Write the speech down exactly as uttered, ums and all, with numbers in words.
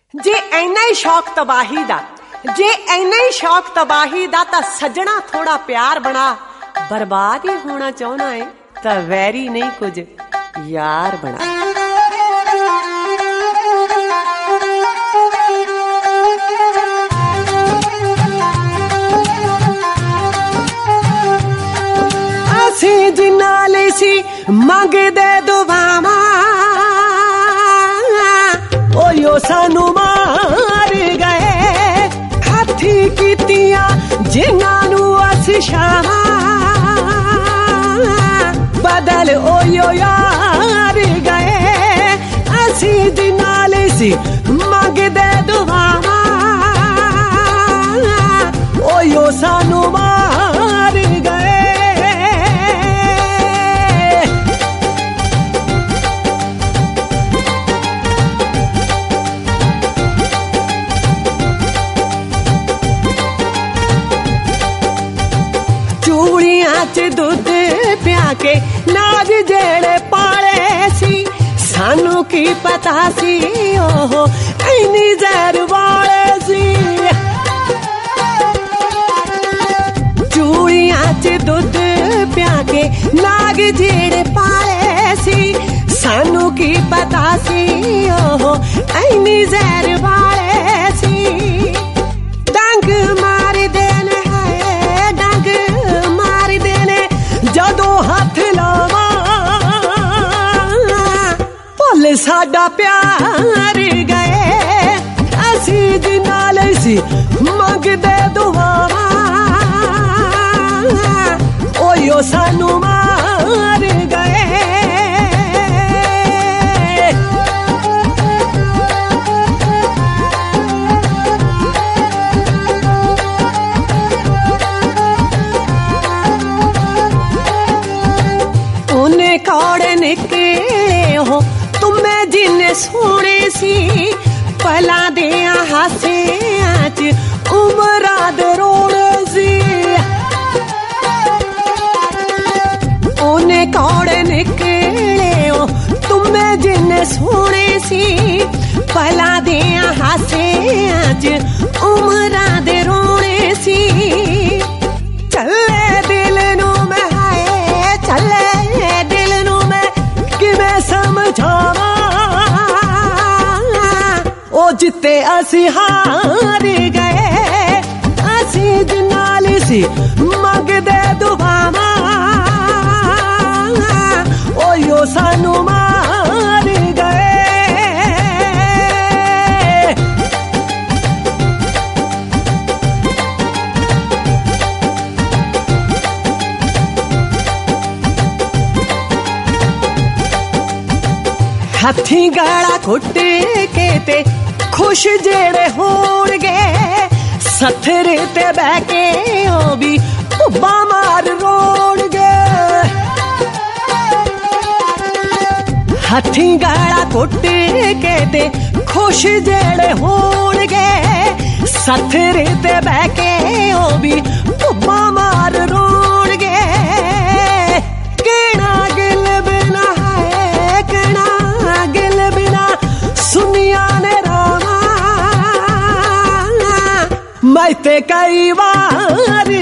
जे इन्ना ही शौक तबाही दा जे इन्ना ही शौक तबाही दा तां सजना थोड़ा प्यार बना। बर्बाद ही होना चाहना है तां वैरी नहीं कुछ यार बना। असी जिन्ना ले सी मंगदे दुआवां ओयो सानू मार गए। हाथी कीतियां जिन्हां नू असी शावां बदल ओयो यार गए। असी जिन्ना ले सी मंगदे दुआवां ओयो सानू मार गए। चूड़ियां च दुध पिया के नाज जेड़े पाले सी सानू की पता सी ओहो इन्नी जहर वाले सी। चूड़ियां च दुध पिया के नाग जेड़े पाले सी सानू की पता सी ओहो इन्नी जहर वाले सी। डंग मार देने जदों हाथ लावा भुल साडा प्यार गए। असी जिन्ना ले सी मंगदे दुआवां ओयो सानू मार गए। कौड़े निकले हो तुम्हें जिन्ने सोने सी पला दिया हासियां च उमरा दे रोने सी। ओने कौड़े निकले हो तुम्हें जिन्ने सोने सी पला दिया हासियां च उमरा दे रोने सी। चले दिल नू मैं हाय चले समझावा ओ जिते असी हार गए। असी जिन्ना ले सी मंगदे दुआवां ओयो सानू मार गए। हथी गाला घुट के ते खुश जेड़े होणगे सथरे ते बह के ओ भी उब्बा मार रोणगे। हथी गाला घुट के ते खुश जेड़े होणगे सथरे ते बह के ओ भी उब्बा मार रोणगे। केना गिल बिना है केना गिल बिना सुनिया ने रामा मैं ते कई बार